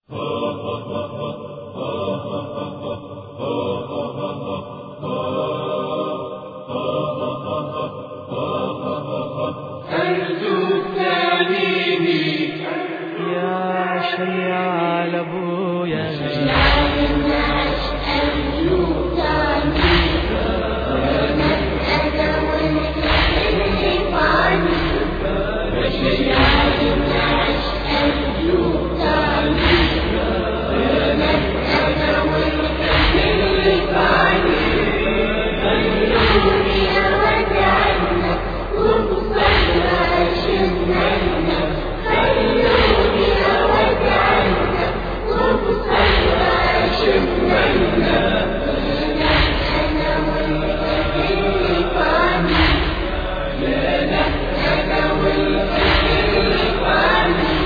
أرجو التعليم يا شيال أبويا شيال الناس أرجو تعليم ونسأل والكفر فاني وشيال الناس أرجو تعليم ونسأل والكفر فاني خلوني أودعنا وبصير شملنا خلوني أودعنا وبصير شملنا أنا والكفر فاني أنا والكفر فاني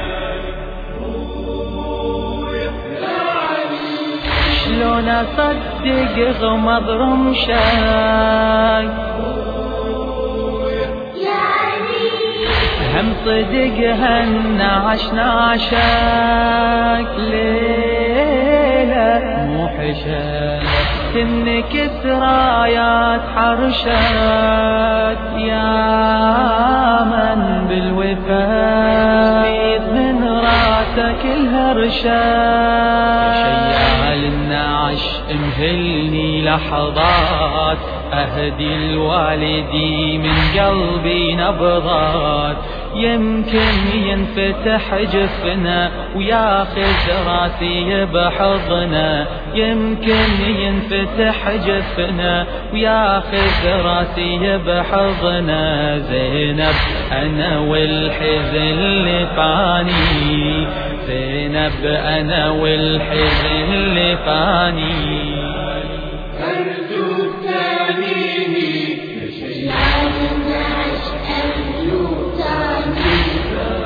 شلون أصدق غمض رمشك هم صدق هالنعش نعشك ليلة موحشة سنك سرايات حرشك يا من بالوفاء بيض من راسك الهرشك شيال النعش امهلني لحظات أهدي الوالدي من قلبي نبضات يمكن ينفتح جفنا وياخذ راسي بحضنا يمكن ينفتح جفنا وياخذ راسي بحضنا زينب أنا والحزن لقاني زينب أنا والحزن لقاني أرجو التعليم شيال الناس أرجو تعليم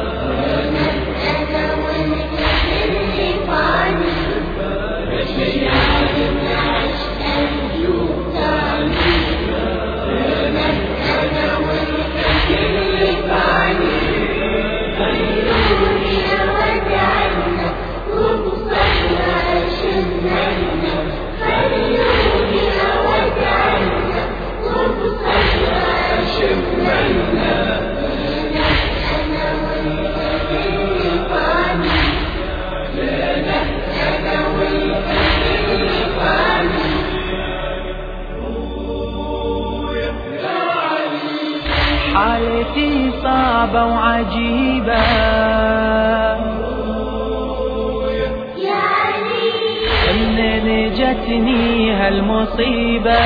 ونسأل والكفر فاني وشيال الناس أرجو تعليم ونسأل والكفر فاني خلوني أودعنا وبصير شملنا خلوني أودعنا وبصير شملنا أنا والكفر فاني أنا والكفر فاني حالتي صعبة وعجيبة منين جتني هالمصيبة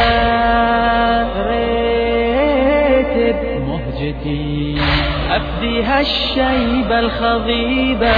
ريت بمهجتي أفدي هالشيبة الخضيبة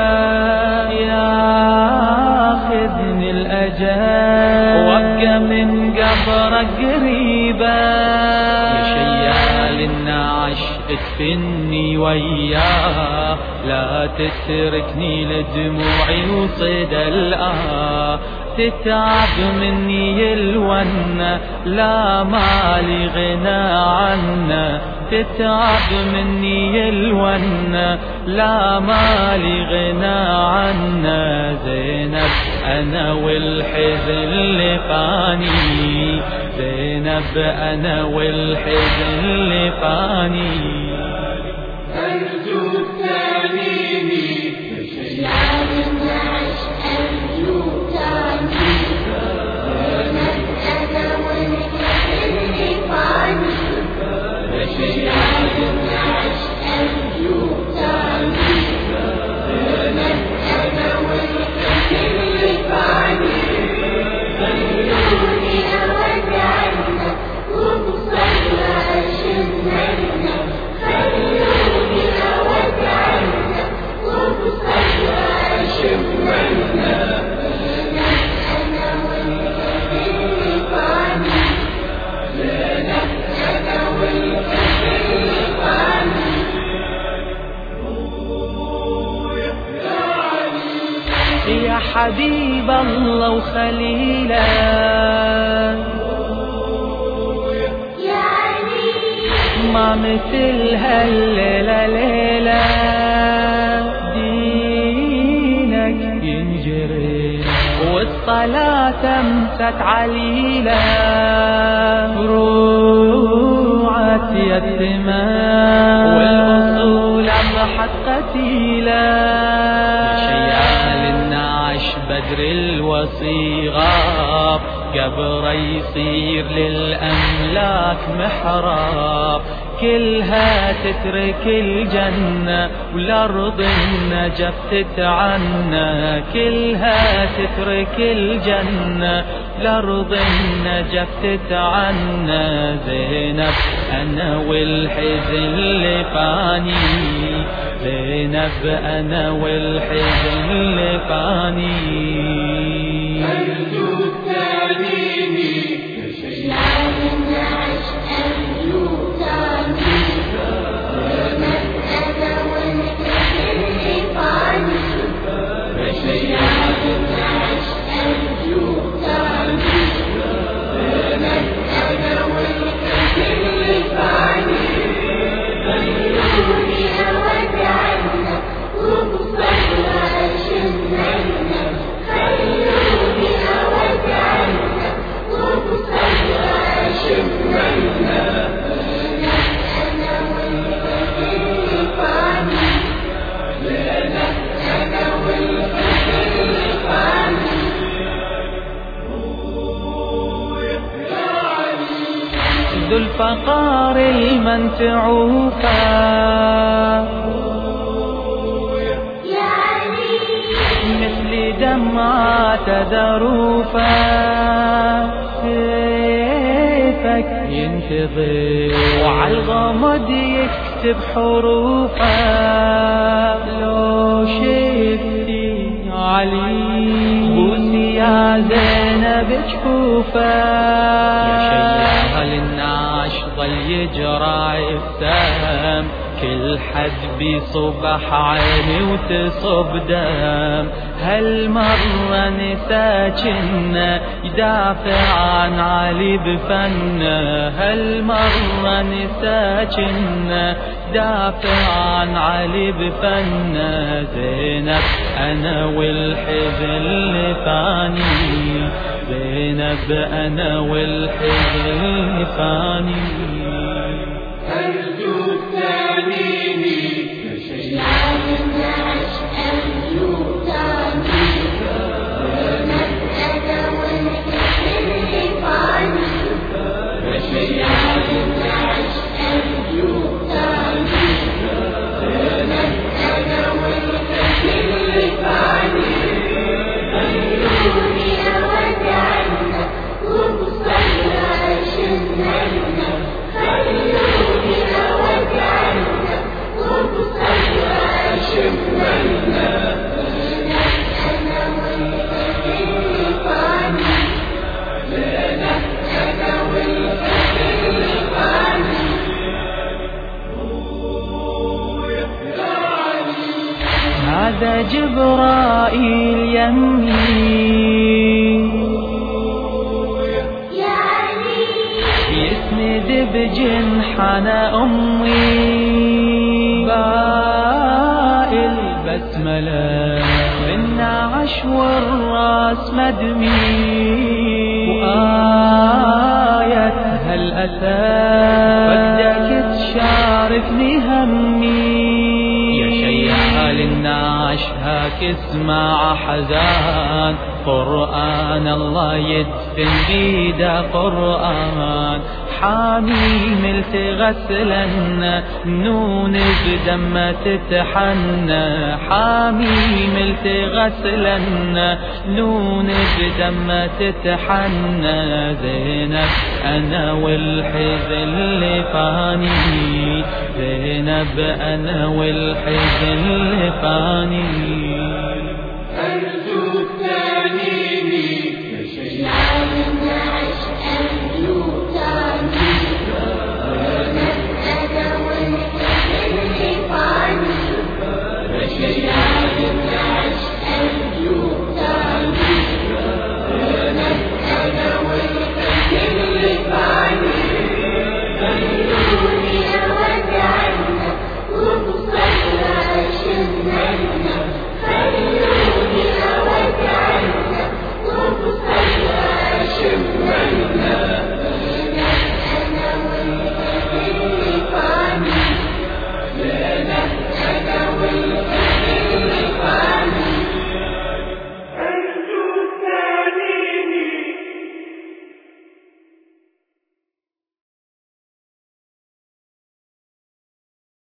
ياخذني الأجل وابقى من قبرك قريبة يا شيال النعش ادفني وياه لا تتركني لدموعي وصدى الآه تتعب مني الونة لا مالي غنى عنه تتعب مني الونة لا مالي غنى عنه زينب أنا والحزن لقاني زينب أنا والحزن لقاني أرجو التعليم شيال الناس أرجو تعليم ونسأل والكفر فاني وشيال الناس أرجو تعليم ونسأل والكفر فاني خلوني أودعنا وبصير شملنا خلوني أودعنا وبصير شملنا أنا والكفر فاني أنا والكفر فاني يا حبيب الله وخليله ما مثل هالليلة ليلة دينك ينجري والصلاة امست عليلا روعت يتما والأصول أضحت قتيلا شيال النعش بدر الوصيغاب قبره يصير للأملاك محراب كلها تترك الجنة والأرض النجف تتعنى كلها تترك الجنة والأرض النجف تتعنى زينب أنا والحزن اللي فاني زينب أنا والحزن اللي فاني ذو الفقار المنتعوفا مثل دمعة ذروفا سيفك ينتظر وعالغمد يكتب حروفا لو شفتي علي بوسي يا زينب جفوفا للناش ظل يجرى السهم كل حد بصبح عيني وتصب دم هالمرة نساكنا يدافع عن علي بفنه هالمرة نساكنا يدافع عن علي بفنه زينب أنا والحزن اللي فاني زينب أنا والحزن اللي فاني أرجو التأميني كشيعان النعش أرجو تأميني زينب أنا والحزن اللي فاني كشيعان النعش أرجو تأميني زينب أنا والحزن اللي فاني خلوني أود عنك وبصير أشملنا خلوني أود عنك وبصير أشملنا زينب أنا والحزن اللي فاني زينب أنا والحزن اللي فاني هذا جبرائيل يمين يا علي يسند بجنحنا أمي باقي البسملة النعش والراس مدمي وآية هالأسى بدك تشاركني همي يا شيال النعش هاك اسمع حزان قرآن الله يدفن بيده قرآن حاميم التغسلن نون بدم تتحنى حاميم التغسلن نون بدم تتحنى زينب أنا والحزن اللي فاني زينب أنا والحزن اللي فاني